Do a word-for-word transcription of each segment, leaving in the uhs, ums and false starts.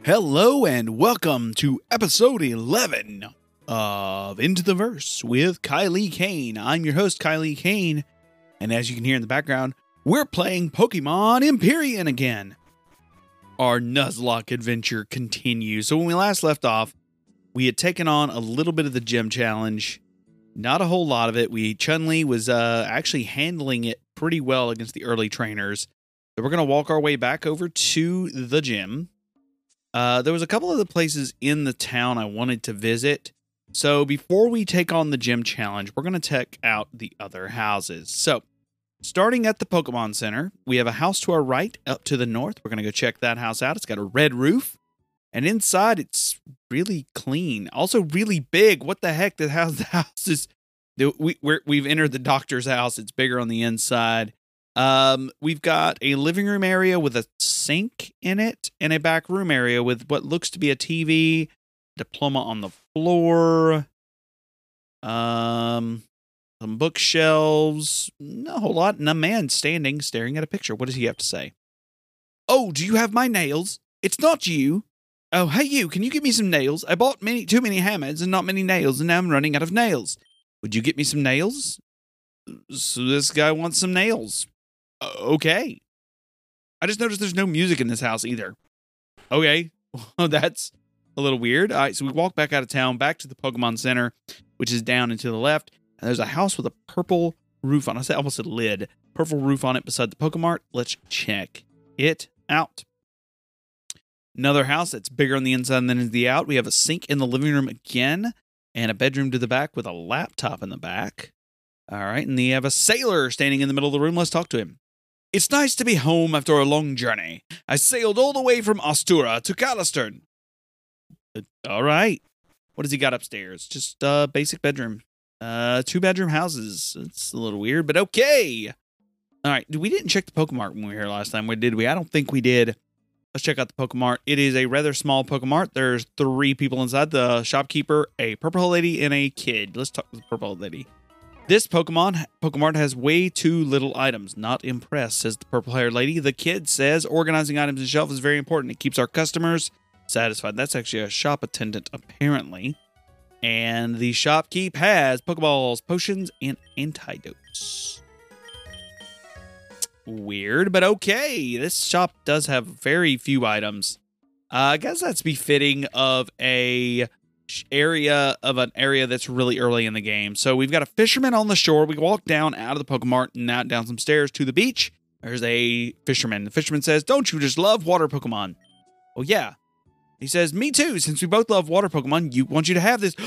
Hello and welcome to episode eleven of Into the Verse with Kylie Kane. I'm your host, Kylie Kane, and as you can hear in the background, we're playing Pokemon Empyrean again. Our Nuzlocke adventure continues. So when we last left off, we had taken on a little bit of the gym challenge. Not a whole lot of it. We Chun-Li was uh, actually handling it pretty well against the early trainers. So we're going to walk our way back over to the gym. Uh, there was a couple of the places in the town I wanted to visit. So before we take on the gym challenge, we're going to check out the other houses. So starting at the Pokemon Center, we have a house to our right up to the north. We're going to go check that house out. It's got a red roof. And inside, it's really clean. Also really big. What the heck? The house, the house is... We, we're, we've entered the doctor's house. It's bigger on the inside. Um, we've got a living room area with a sink in it and a back room area with what looks to be a T V, diploma on the floor, um, some bookshelves, not a whole lot, and a man standing staring at a picture. What does he have to say? Oh, do you have my nails? It's not you. Oh, hey you, can you get me some nails? I bought many, too many hammers and not many nails, and now I'm running out of nails. Would you get me some nails? So this guy wants some nails. Okay. I just noticed there's no music in this house either. Okay. Well, that's a little weird. All right, so we walk back out of town, back to the Pokemon Center, which is down and to the left. And there's a house with a purple roof on it. I said almost a lid. Purple roof on it beside the Pokemart. Let's check it out. Another house that's bigger on the inside than the out. We have a sink in the living room again, and a bedroom to the back with a laptop in the back. All right, and they have a sailor standing in the middle of the room. Let's talk to him. It's nice to be home after a long journey. I sailed all the way from Ostura to Calistern. Uh, all right. What has he got upstairs? Just a uh, basic bedroom. Uh, two bedroom houses. It's a little weird, but okay. All right. We didn't check the Pokemart when we were here last time. What did we? I don't think we did. Let's check out the Pokemart. It is a rather small Pokemart. There's three people inside. The shopkeeper, a purple lady, and a kid. Let's talk to the purple lady. This Pokemon Pokemart has way too little items. Not impressed, says the purple-haired lady. The kid says organizing items on shelf is very important. It keeps our customers satisfied. That's actually a shop attendant, apparently. And the shopkeep has Pokeballs, potions, and antidotes. Weird, but okay. This shop does have very few items. Uh, I guess that's befitting of a... area of an area that's really early in the game. So we've got a fisherman on the shore. We walk down out of the Pokemart and out down some stairs to the beach. There's a fisherman. The fisherman says, "Don't you just love water Pokemon?" Well, yeah. He says, "Me too. Since we both love water Pokemon, you want you to have this."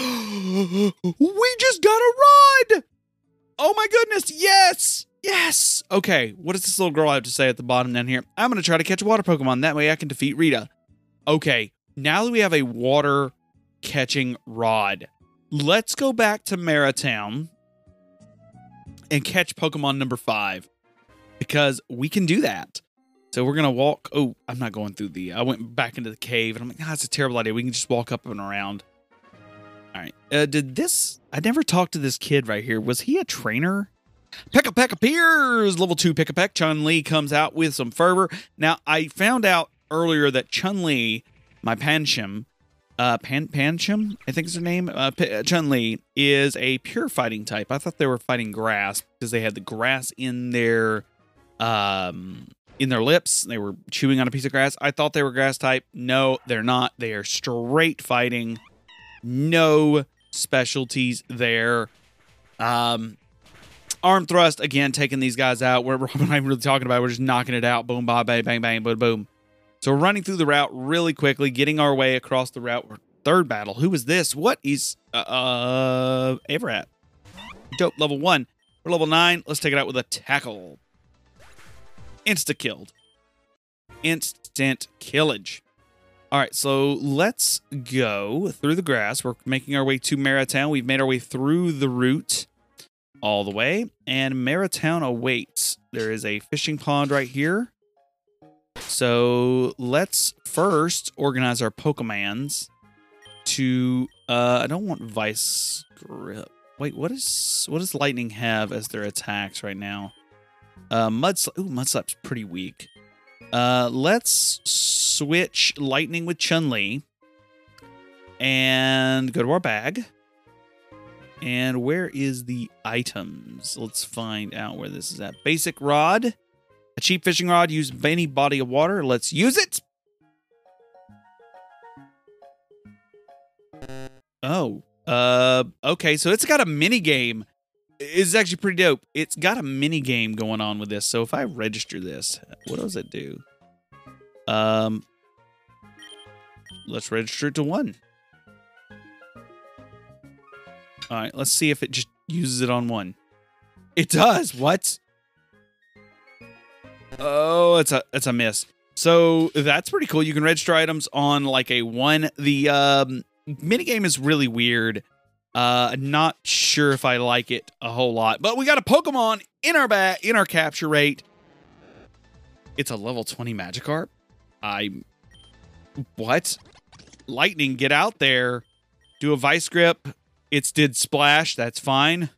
We just got a ride. Oh my goodness. Yes. Yes. Okay. What does this little girl have to say at the bottom down here? I'm going to try to catch a water Pokemon. That way I can defeat Rita. Okay. Now that we have a water catching rod, let's go back to Maritown and catch Pokemon number five, because we can do that. So we're gonna walk. Oh, I'm not going through the I went back into the cave and I'm like, ah, that's a terrible idea. We can just walk up and around. All right. Uh, did this I never talked to this kid right here. Was he a trainer? Pekka Peck appears. Level two Pekka Peck. Chun-Li comes out with some fervor. Now I found out earlier that Chun-Li, my Pancham, Uh, Pan Pancham, I think is her name. Uh, Chun-Li is a pure fighting type. I thought they were fighting grass because they had the grass in their, um, in their lips. They were chewing on a piece of grass. I thought they were grass type. No, they're not. They are straight fighting. No specialties there. Um, arm thrust again, taking these guys out. We're, we're not even really talking about it. We're just knocking it out. Boom, bang, bang, bang, bang, boom, boom. So we're running through the route really quickly, getting our way across the route. Third battle. Who is this? What is uh, uh Avarat? Dope. Level one. We're level nine. Let's take it out with a tackle. Insta killed. Instant killage. All right, so let's go through the grass. We're making our way to Maritown. We've made our way through the route all the way, and Maritown awaits. There is a fishing pond right here. So let's first organize our Pokemons to, uh, I don't want Vice Grip. Wait, what is, what does Lightning have as their attacks right now? Uh, Mudslap, ooh, Mudslap's pretty weak. Uh, let's switch Lightning with Chun-Li. And go to our bag. And where is the items? Let's find out where this is at. Basic rod. A cheap fishing rod. Use any body of water. Let's use it. Oh. Uh, okay, so it's got a mini game. It's actually pretty dope. It's got a mini game going on with this. So if I register this, what does it do? Um, let's register it to one. All right, let's see if it just uses it on one. It does. What? Oh, it's a it's a miss. So that's pretty cool. You can register items on like a one. The um, minigame is really weird. Uh, not sure if I like it a whole lot, but we got a Pokemon in our bat in our capture rate. It's a level twenty Magikarp. I what? Lightning, get out there. Do a Vice Grip. It's did Splash. That's fine.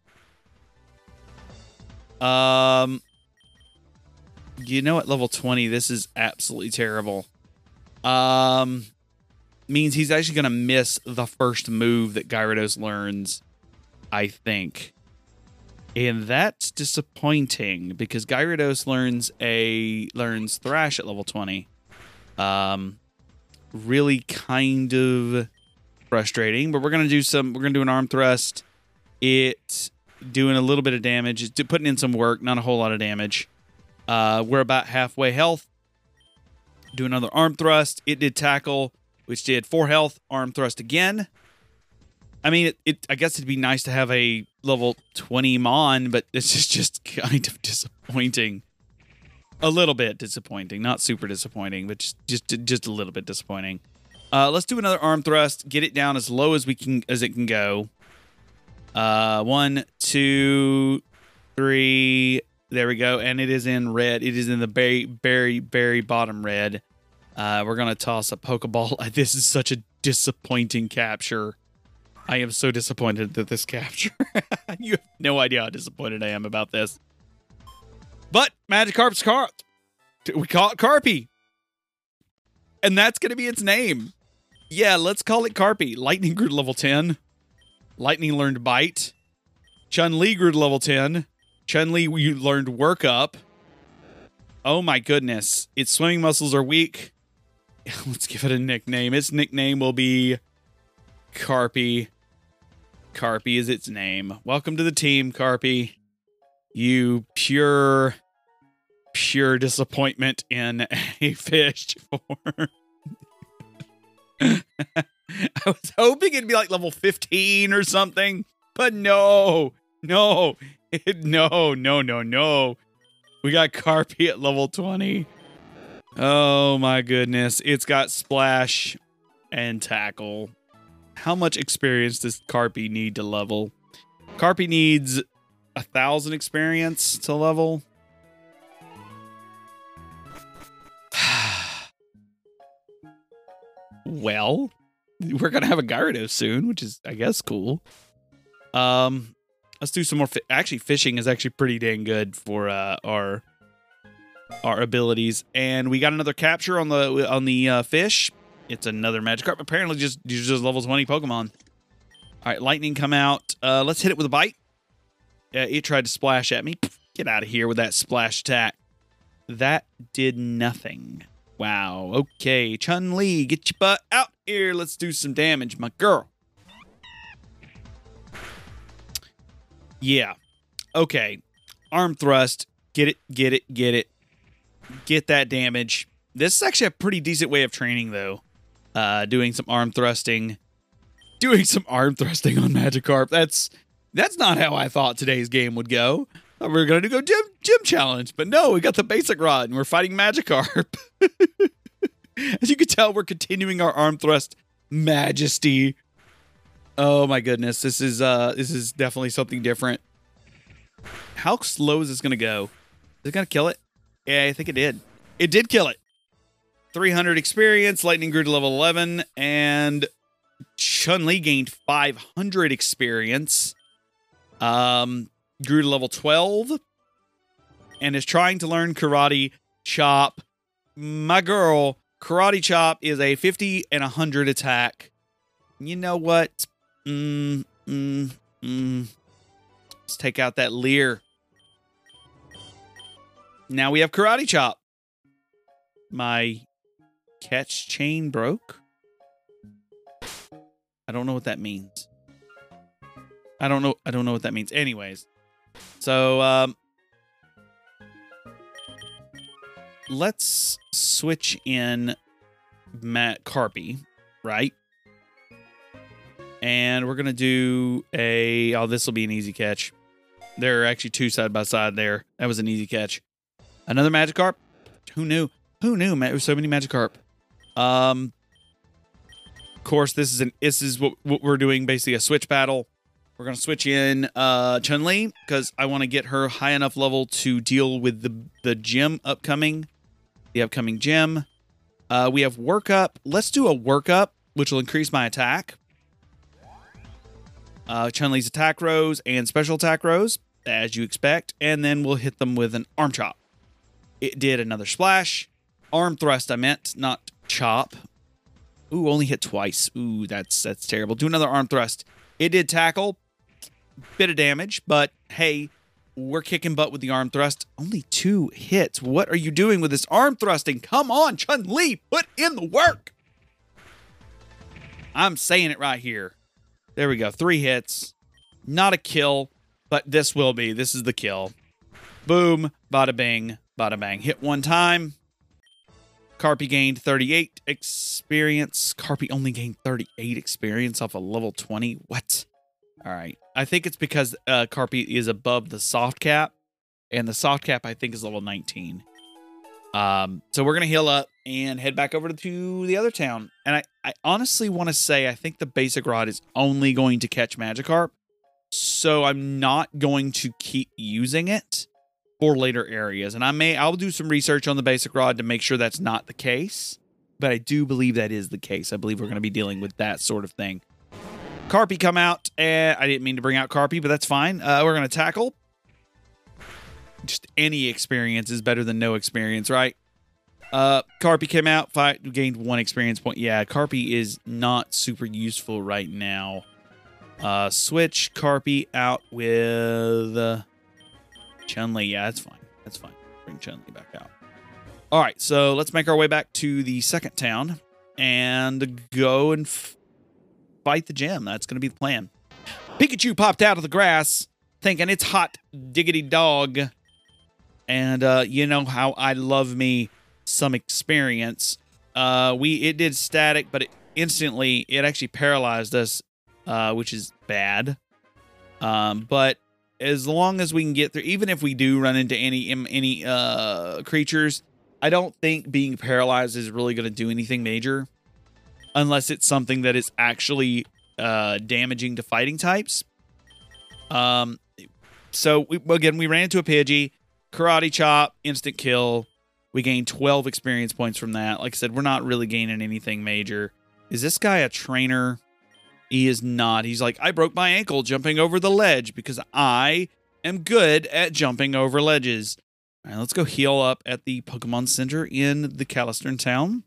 Um, you know, at level twenty, this is absolutely terrible. Um, means he's actually going to miss the first move that Gyarados learns, I think. And that's disappointing because Gyarados learns a learns Thrash at level twenty. Um, really kind of frustrating, but we're going to do some, we're going to do an arm thrust. It doing a little bit of damage. It's putting in some work, not a whole lot of damage. Uh, we're about halfway health. Do another arm thrust. It did tackle, which did four health. Arm thrust again. I mean, it, it. I guess it'd be nice to have a level twenty Mon, but this is just kind of disappointing. A little bit disappointing. Not super disappointing, but just just, just a little bit disappointing. Uh, let's do another arm thrust. Get it down as low as we can as it can go. Uh, one, two, three. There we go. And it is in red. It is in the very, very, very bottom red. Uh, we're going to toss a Pokeball. This is such a disappointing capture. I am so disappointed that this capture. You have no idea how disappointed I am about this. But Magikarp's caught. We call it Carpy. And that's going to be its name. Yeah, let's call it Carpy. Lightning grew to level ten. Lightning learned Bite. Chun-Li grew to level ten. Chun-Li, you learned Work Up. Oh my goodness. Its swimming muscles are weak. Let's give it a nickname. Its nickname will be Carpy. Carpy is its name. Welcome to the team, Carpy. You pure, pure disappointment in a fish form. I was hoping it'd be like level fifteen or something, but no, no, it, no, no, no, no. We got Carpy at level twenty. Oh my goodness. It's got Splash and Tackle. How much experience does Carpy need to level? Carpy needs a thousand experience to level. Well, we're gonna have a Gyarados soon, which is, I guess, cool. Um, let's do some more. Fi actually, fishing is actually pretty dang good for uh, our our abilities, and we got another capture on the on the uh, fish. It's another Magikarp. Apparently, just just level twenty Pokemon. All right, Lightning come out. Uh, let's hit it with a bite. Uh, it tried to splash at me. Get out of here with that splash attack. That did nothing. Wow. Okay, Chun-Li, get your butt out here. Let's do some damage, my girl. Yeah. Okay. Arm thrust. Get it, get it, get it. Get that damage. This is actually a pretty decent way of training, though. Uh, doing some arm thrusting. Doing some arm thrusting on Magikarp. That's that's not how I thought today's game would go. We were going to go gym, gym challenge, but no, we got the basic rod, and we're fighting Magikarp. As you can tell, we're continuing our arm thrust majesty. Oh my goodness, this is uh, this is definitely something different. How slow is this going to go? Is it going to kill it? Yeah, I think it did. It did kill it. three hundred experience, Lightning grew to level eleven, and Chun-Li gained five hundred experience. Um... Grew to level twelve and is trying to learn karate, chop, my girl, Karate Chop is a fifty and one hundred attack. You know what? Mm, mm, mm. Let's take out that Leer. Now we have Karate Chop. My catch chain broke. I don't know what that means. I don't know. I don't know what that means. Anyways, so um, let's switch in Matt Carpy, right? And we're gonna do a. Oh, this will be an easy catch. There are actually two side by side there. That was an easy catch. Another Magikarp. Who knew? Who knew? Man, there's so many Magikarp. Um, of course, this is an. This is what, what we're doing. Basically, a switch battle. We're gonna switch in uh, Chun-Li because I want to get her high enough level to deal with the the gym upcoming, the upcoming gym. Uh, we have workup. Let's do a workup, which will increase my attack. Uh, Chun-Li's attack rows and special attack rows, as you expect, and then we'll hit them with an arm chop. It did another splash. Arm thrust, I meant, not chop. Ooh, only hit twice. Ooh, that's that's terrible. Do another arm thrust. It did tackle. Bit of damage, but hey, we're kicking butt with the arm thrust. Only two hits. What are you doing with this arm thrusting? Come on, Chun-Li, put in the work. I'm saying it right here. There we go. Three hits. Not a kill, but this will be. This is the kill. Boom. Bada bing. Bada bang. Hit one time. Carpy gained thirty-eight experience. Carpy only gained thirty-eight experience off a level twenty. What? All right. I think it's because uh, Carpy is above the soft cap. And the soft cap, I think, is level nineteen. Um, so we're going to heal up and head back over to the other town. And I, I honestly want to say I think the basic rod is only going to catch Magikarp. So I'm not going to keep using it for later areas. And I may, I'll do some research on the basic rod to make sure that's not the case. But I do believe that is the case. I believe we're going to be dealing with that sort of thing. Carpy come out. And I didn't mean to bring out Carpy, but that's fine. Uh, we're going to tackle. Just any experience is better than no experience, right? Uh, Carpy came out, fight, gained one experience point. Yeah, Carpy is not super useful right now. Uh, switch Carpy out with uh, Chun-Li. Yeah, that's fine. That's fine. Bring Chun-Li back out. All right, so let's make our way back to the second town and go and f fight the gym. That's going to be the plan. Pikachu popped out of the grass thinking it's hot diggity dog. And uh, you know how I love me some experience. Uh, we it did static, but it instantly it actually paralyzed us, uh, which is bad. Um, but as long as we can get through, even if we do run into any any uh, creatures, I don't think being paralyzed is really going to do anything major, unless it's something that is actually uh, damaging to fighting types. Um, so we, again, we ran into a Pidgey. Karate Chop, instant kill. We gained twelve experience points from that. Like I said, we're not really gaining anything major. Is this guy a trainer? He is not. He's like, I broke my ankle jumping over the ledge because I am good at jumping over ledges. All right, let's go heal up at the Pokemon Center in the Calistern town.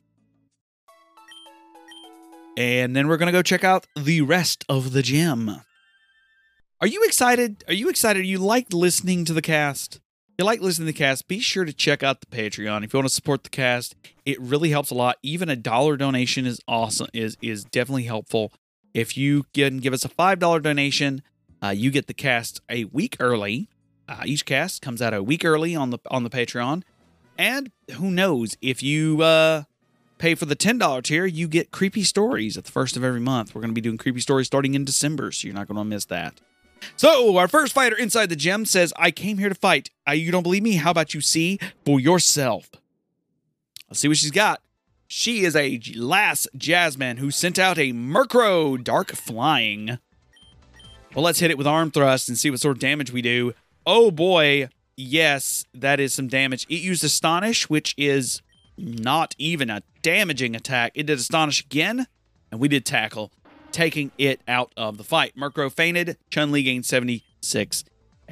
And then we're going to go check out the rest of the gym. Are you excited? Are you excited? You like listening to the cast? If you like listening to the cast, be sure to check out the Patreon. If you want to support the cast, it really helps a lot. Even a dollar donation is awesome, is is definitely helpful. If you can give us a five dollar donation, uh, you get the cast a week early. Uh, each cast comes out a week early on the on the Patreon. And who knows, if you uh, pay for the ten dollar tier, you get creepy stories at the first of every month. We're going to be doing creepy stories starting in December, so you're not going to miss that. So, our first fighter inside the gym says, I came here to fight. I, you don't believe me? How about you see for yourself? Let's see what she's got. She is a last Jasmine who sent out a Murkrow Dark Flying. Well, let's hit it with Arm Thrust and see what sort of damage we do. Oh, boy. Yes, that is some damage. It used Astonish, which is not even a damaging attack. It did Astonish again, and we did Tackle, taking it out of the fight. Murkrow fainted. Chun-Li gained seventy-six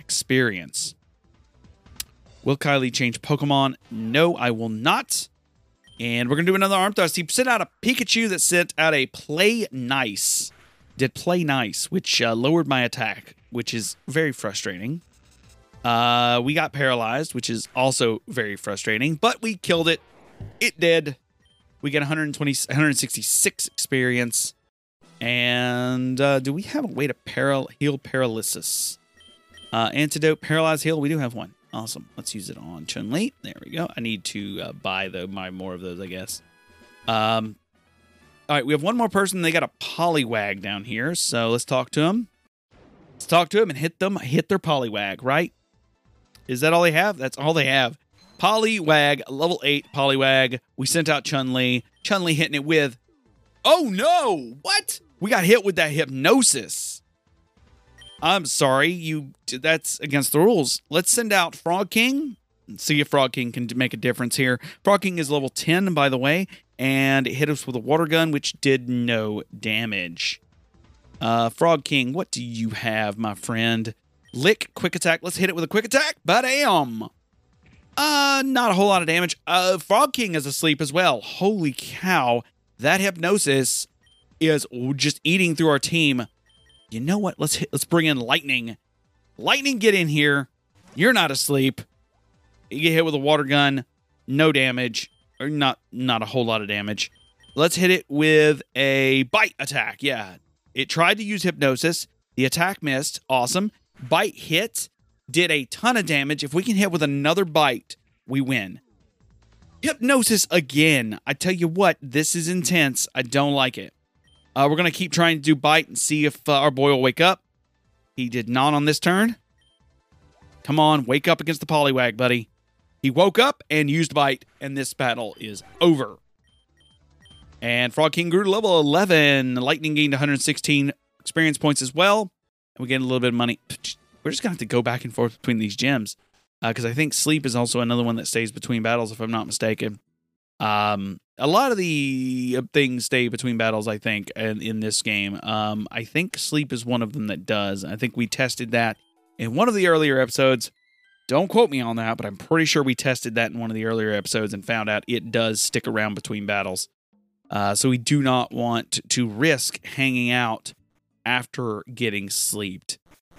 experience. Will Kylie change Pokemon? No, I will not. And we're going to do another arm thrust. He sent out a Pikachu that sent out a Play Nice. Did Play Nice, which uh, lowered my attack, which is very frustrating. Uh, we got paralyzed, which is also very frustrating, but we killed it. It did. We get one hundred twenty, one hundred sixty-six experience. And uh, do we have a way to paral heal paralysis? Uh, antidote, paralyzed heal. We do have one. Awesome. Let's use it on Chun-Li. There we go. I need to uh, buy the my more of those, I guess. Um, all right, we have one more person. They got a Poliwag down here, so let's talk to him. Let's talk to him and hit them. Hit their Poliwag, right? Is that all they have? That's all they have. Poliwag, level eight Poliwag. We sent out Chun-Li. Chun-Li hitting it with... Oh, no! What? We got hit with that hypnosis. I'm sorry. You. That's against the rules. Let's send out Frog King. See if Frog King can make a difference here. Frog King is level ten, by the way, and it hit us with a water gun, which did no damage. Uh, Frog King, what do you have, my friend? Lick, quick attack. Let's hit it with a quick attack. Bam! Uh, not a whole lot of damage. Uh, Frog King is asleep as well. Holy cow. That hypnosis is just eating through our team. You know what? Let's hit, let's bring in Lightning. Lightning, get in here. You're not asleep. You get hit with a water gun. No damage. Or not, not a whole lot of damage. Let's hit it with a bite attack. Yeah. It tried to use hypnosis. The attack missed. Awesome. Bite hit, did a ton of damage. If we can hit with another bite, we win. Hypnosis again. I tell you what, this is intense. I don't like it. Uh, we're going to keep trying to do bite and see if uh, our boy will wake up. He did not on this turn. Come on, wake up against the Poliwag, buddy. He woke up and used bite, and this battle is over. And Frog King grew to level eleven. Lightning gained one hundred sixteen experience points as well. We get a little bit of money. We're just going to have to go back and forth between these gems. Because uh, I think sleep is also another one that stays between battles, if I'm not mistaken. Um, a lot of the things stay between battles, I think, in, in this game. Um, I think sleep is one of them that does. I think we tested that in one of the earlier episodes. Don't quote me on that, but I'm pretty sure we tested that in one of the earlier episodes and found out it does stick around between battles. Uh, so we do not want to risk hanging out after getting sleeped.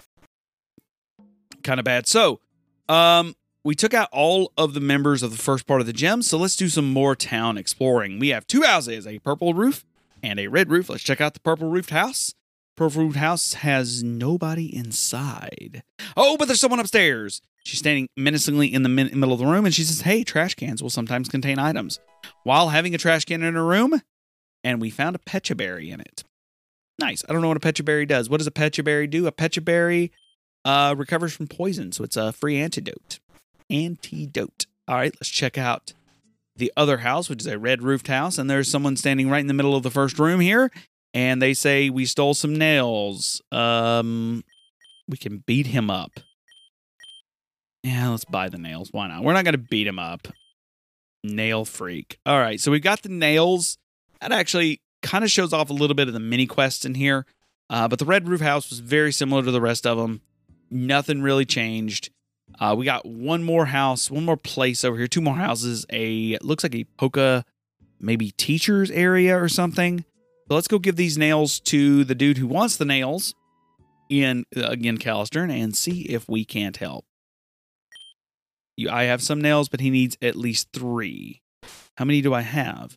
Kind of bad. So, um, we took out all of the members of the first part of the gym, so let's do some more town exploring. We have two houses, a purple roof and a red roof. Let's check out the purple roofed house. Purple roofed house has nobody inside. Oh, but there's someone upstairs. She's standing menacingly in the min middle of the room, and she says, hey, trash cans will sometimes contain items. While having a trash can in her room, and we found a Pecha Berry in it. Nice. I don't know what a Pecha Berry does. What does a Pecha Berry do? A Pecha Berry uh, recovers from poison, so it's a free antidote. Antidote. All right, let's check out the other house, which is a red roofed house, and there's someone standing right in the middle of the first room here, and they say we stole some nails. Um, we can beat him up. Yeah, let's buy the nails. Why not? We're not going to beat him up. Nail freak. All right, so we've got the nails. That actually kind of shows off a little bit of the mini quests in here. Uh, but the red roof house was very similar to the rest of them. Nothing really changed. Uh, we got one more house, one more place over here. Two more houses. A looks like a Poke, maybe teacher's area or something. So let's go give these nails to the dude who wants the nails in, uh, again, Callister, and see if we can't help. You, I have some nails, but he needs at least three. How many do I have?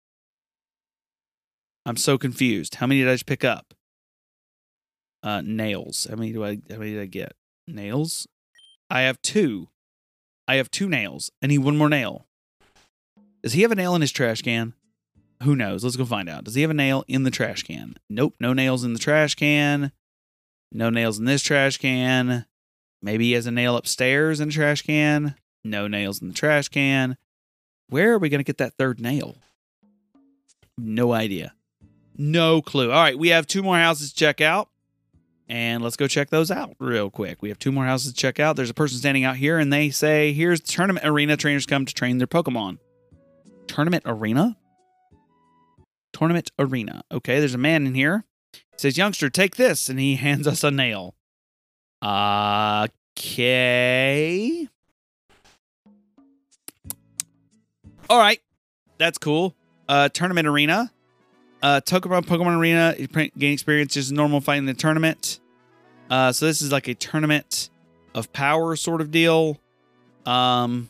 I'm so confused. How many did I just pick up? Uh, nails. How many do I? How many did I get? Nails. I have two. I have two nails. I need one more nail. Does he have a nail in his trash can? Who knows? Let's go find out. Does he have a nail in the trash can? Nope. No nails in the trash can. No nails in this trash can. Maybe he has a nail upstairs in the trash can. No nails in the trash can. Where are we going to get that third nail? No idea. No clue. All right, we have two more houses to check out. And let's go check those out real quick. We have two more houses to check out. There's a person standing out here, and they say, here's the tournament arena. Trainers come to train their Pokemon. Tournament arena? Tournament arena. Okay, there's a man in here. He says, youngster, take this. And he hands us a nail. Okay. All right. That's cool. Uh, tournament arena. Uh, Pokemon Pokemon Arena. Gain experience is normal fighting the tournament. Uh, so this is like a tournament of power sort of deal. Um,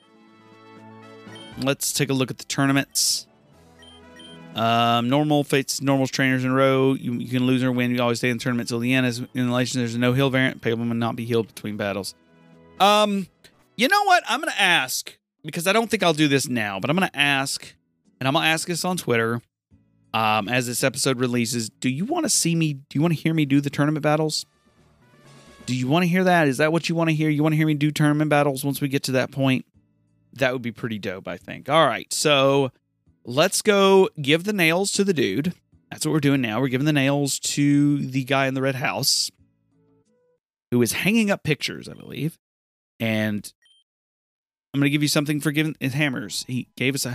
let's take a look at the tournaments. Um, normal fates, normal trainers in a row. You, you can lose or win. You always stay in the tournament till the end. As in relation, there's a no heal variant. Pokemon will not be healed between battles. Um, you know what? I'm gonna ask because I don't think I'll do this now, but I'm gonna ask, and I'm gonna ask this on Twitter. Um, as this episode releases, do you want to see me? Do you want to hear me do the tournament battles? Do you want to hear that? Is that what you want to hear? You want to hear me do tournament battles once we get to that point? That would be pretty dope, I think. All right, so let's go give the nails to the dude. That's what we're doing now. We're giving the nails to the guy in the red house who is hanging up pictures, I believe. And I'm going to give you something for giving his hammers. He gave us a...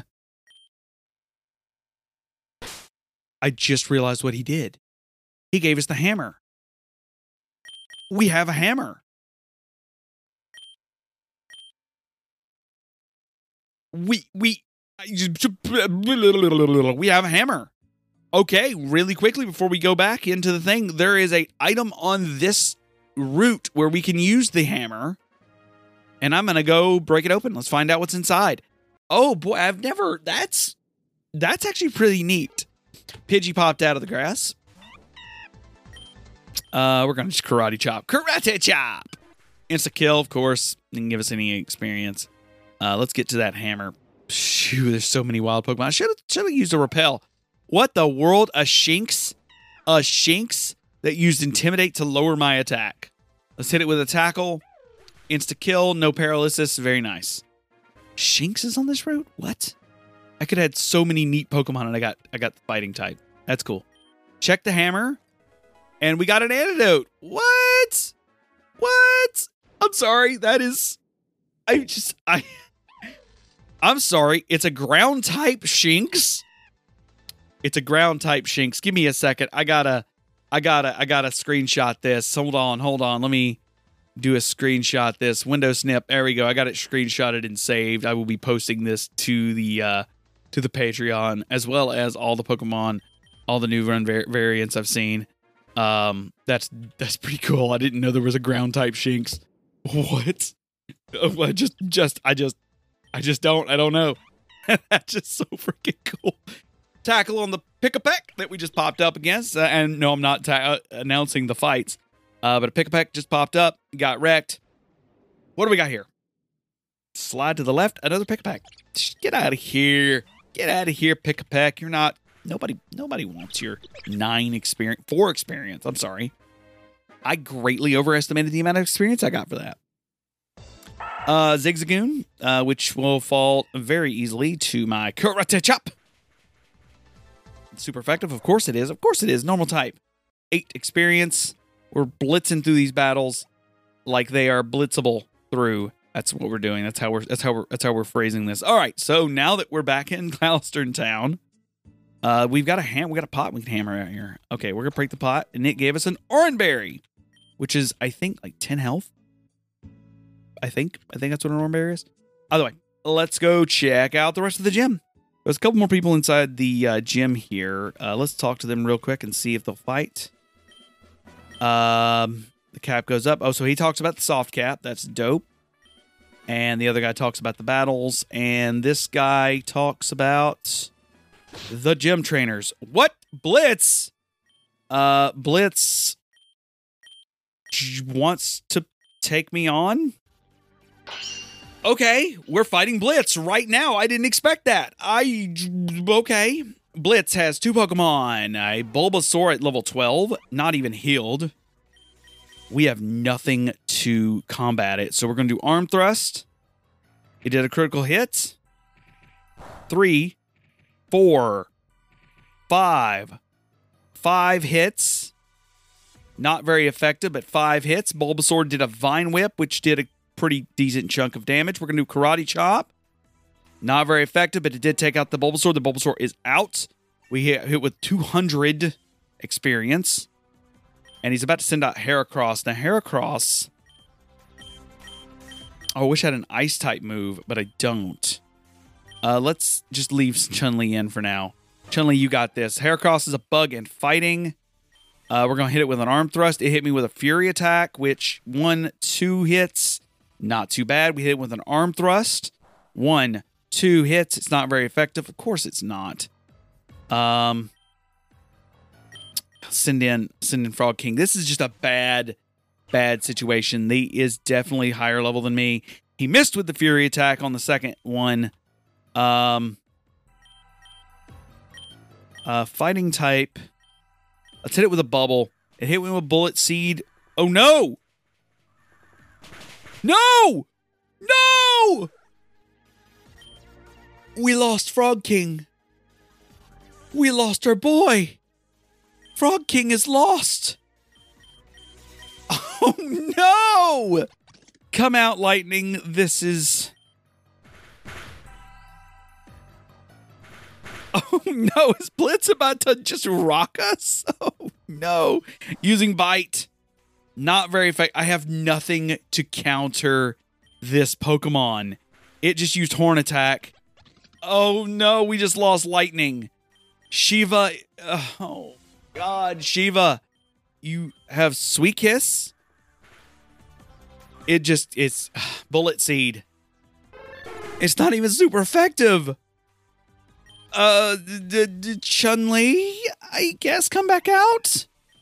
I just realized what he did. He gave us the hammer. We have a hammer. We, we... We have a hammer. Okay, really quickly before we go back into the thing, there is a item on this route where we can use the hammer. And I'm going to go break it open. Let's find out what's inside. Oh boy, I've never... That's... That's actually pretty neat. Pidgey popped out of the grass. Uh, we're going to just karate chop. Karate chop! Insta kill, of course. Didn't give us any experience. Uh, let's get to that hammer. Phew, there's so many wild Pokemon. I should have should have used a repel. What the world? A Shinx? A Shinx that used Intimidate to lower my attack. Let's hit it with a tackle. Insta kill, no paralysis. Very nice. Shinx is on this route? What? I could have had so many neat Pokemon and I got I got the fighting type. That's cool. Check the hammer. And we got an antidote. What? What? I'm sorry. That is... I just... I... I'm sorry. It's a ground type Shinx. It's a ground type Shinx. Give me a second. I gotta... I gotta... I gotta screenshot this. Hold on. Hold on. Let me do a screenshot this. Window snip. There we go. I got it screenshotted and saved. I will be posting this to the... Uh, to the Patreon, as well as all the Pokemon, all the new run var variants I've seen. Um, that's that's pretty cool. I didn't know there was a ground type Shinx. What? Oh, I just just I just I just don't I don't know. That's just so freaking cool. Tackle on the Pick-a-Peck that we just popped up against, uh, and no, I'm not ta uh, announcing the fights. Uh, but a Pick-a-Peck just popped up, got wrecked. What do we got here? Slide to the left, another Pick-a-Peck. Get out of here. Get out of here, Pick-a-Peck. You're not... Nobody nobody wants your nine experience... Four experience. I'm sorry. I greatly overestimated the amount of experience I got for that. Uh, Zigzagoon, uh, which will fall very easily to my Karate Chop. Super effective. Of course it is. Of course it is. Normal type. Eight experience. We're blitzing through these battles like they are blitzable through. That's what we're doing. That's how we're that's how we're that's how we're phrasing this. All right. So now that we're back in Cloudstone Town, uh, we've got a ham. We got a pot we can hammer out here. Okay, we're gonna break the pot, and it gave us an Oranberry, which is I think like ten health. I think I think that's what an Oranberry is. Either way, let's go check out the rest of the gym. There's a couple more people inside the uh, gym here. Uh, let's talk to them real quick and see if they'll fight. Um, the cap goes up. Oh, so he talks about the soft cap. That's dope. And the other guy talks about the battles. And this guy talks about the gym trainers. What? Blitz? Uh, Blitz wants to take me on? Okay, we're fighting Blitz right now. I didn't expect that. I... Okay. Blitz has two Pokemon. A Bulbasaur at level twelve. Not even healed. We have nothing to combat it. So we're going to do Arm Thrust. It did a critical hit. Three. Four. Five. Five hits. Not very effective, but five hits. Bulbasaur did a Vine Whip, which did a pretty decent chunk of damage. We're going to do Karate Chop. Not very effective, but it did take out the Bulbasaur. The Bulbasaur is out. We hit, hit with two hundred experience. And he's about to send out Heracross. Now, Heracross... Oh, I wish I had an Ice-type move, but I don't. Uh, let's just leave Chun-Li in for now. Chun-Li, you got this. Heracross is a bug in fighting. Uh, we're going to hit it with an arm thrust. It hit me with a Fury attack, which one, two hits. Not too bad. We hit it with an arm thrust. One, two hits. It's not very effective. Of course it's not. Um, send in, send in Frog King. This is just a bad, bad situation. He is definitely higher level than me. He missed with the Fury attack on the second one. Um, uh, fighting type. Let's hit it with a bubble. It hit me with Bullet Seed. Oh, no! No! No! We lost Frog King. We lost our boy. Frog King is lost. Oh, no! Come out, Lightning. This is... Oh, no. Is Blitz about to just rock us? Oh, no. Using Bite. Not very effective. I have nothing to counter this Pokemon. It just used Horn Attack. Oh, no. We just lost Lightning. Shiva. Oh, God. Shiva. You have Sweet Kiss. It just, it's uh, Bullet Seed. It's not even super effective. Uh, d d Chun-Li, I guess, come back out.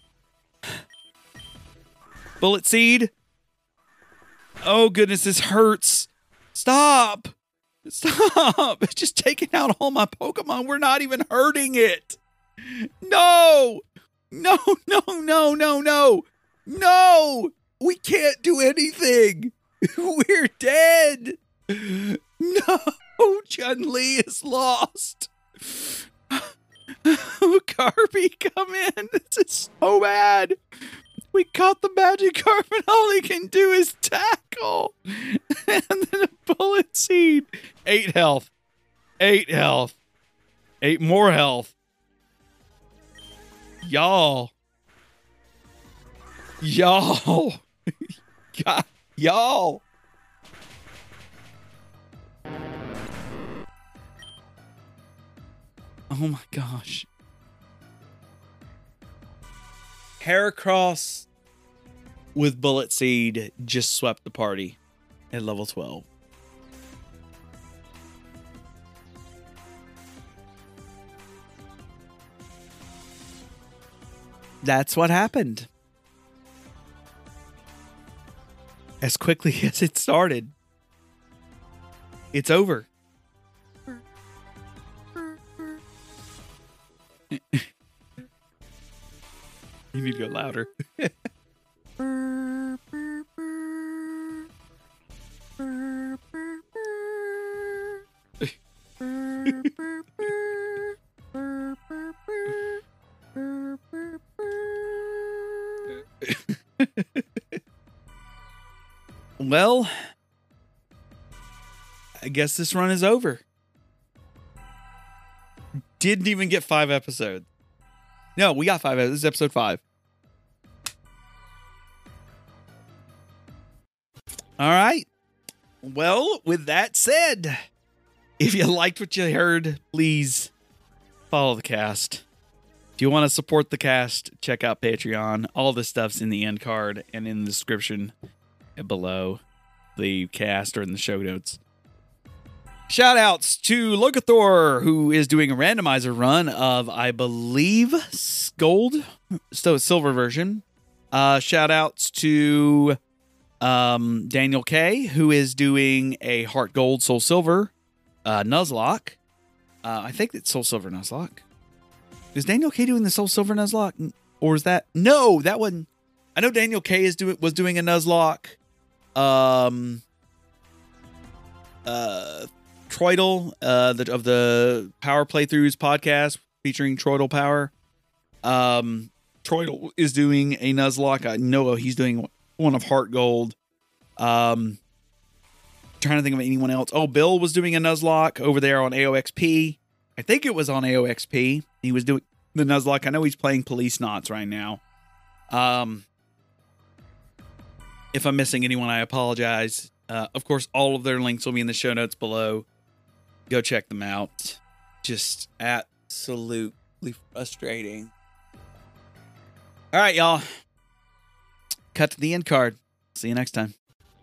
Bullet Seed. Oh, goodness, this hurts. Stop. Stop. It's just taking out all my Pokemon. We're not even hurting it. No. No, no, no, no, no. No. We can't do anything. We're dead. No. Chun-Li is lost. Oh, Kirby, come in. This is so bad. We caught the Magikarp and all he can do is tackle. And then a Bullet Seed. Eight health. Eight health. Eight more health. Y'all. Y'all. God, y'all. Oh my gosh. Heracross with Bullet Seed just swept the party at level twelve. That's what happened. As quickly as it started. It's over. You need to go louder. Well, I guess this run is over. Didn't even get five episodes. No, we got five. This is episode five. All right. Well, with that said, if you liked what you heard, please follow the cast. If you want to support the cast, check out Patreon. All this stuff's in the end card and in the description below the cast or in the show notes. Shout outs to Locathor, who is doing a randomizer run of, I believe, gold, so silver version. Uh, shout outs to um, Daniel K, who is doing a Heart Gold, Soul Silver uh, Nuzlocke. Uh, I think it's Soul Silver Nuzlocke. Is Daniel K doing the Soul Silver Nuzlocke? Or is that? No, that one. I know Daniel K is doing was doing a Nuzlocke. Um, uh, Troidal, uh, the, of the Power Playthroughs podcast featuring Troidal Power. Um, Troidal is doing a Nuzlocke. I know he's doing one of Heart Gold. Um, trying to think of anyone else. Oh, Bill was doing a Nuzlocke over there on A O X P. I think it was on A O X P. He was doing the Nuzlocke. I know he's playing Police Knots right now. Um, if I'm missing anyone, I apologize. Uh, of course, all of their links will be in the show notes below. Go check them out. Just absolutely frustrating. All right, y'all. Cut to the end card. See you next time.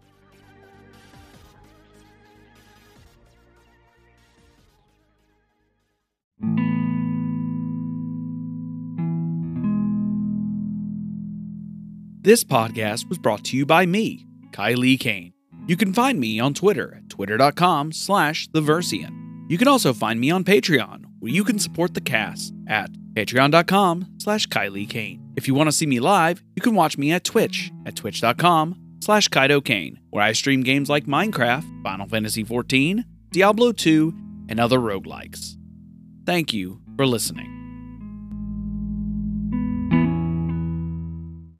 This podcast was brought to you by me, Kylie Kane. You can find me on Twitter at twitter.com slash theversian. You can also find me on Patreon, where you can support the cast at patreon.com slash Kylie Kane. If you want to see me live, you can watch me at Twitch at twitch.com slash Kaido Kane, where I stream games like Minecraft, Final Fantasy fourteen, Diablo two, and other roguelikes. Thank you for listening.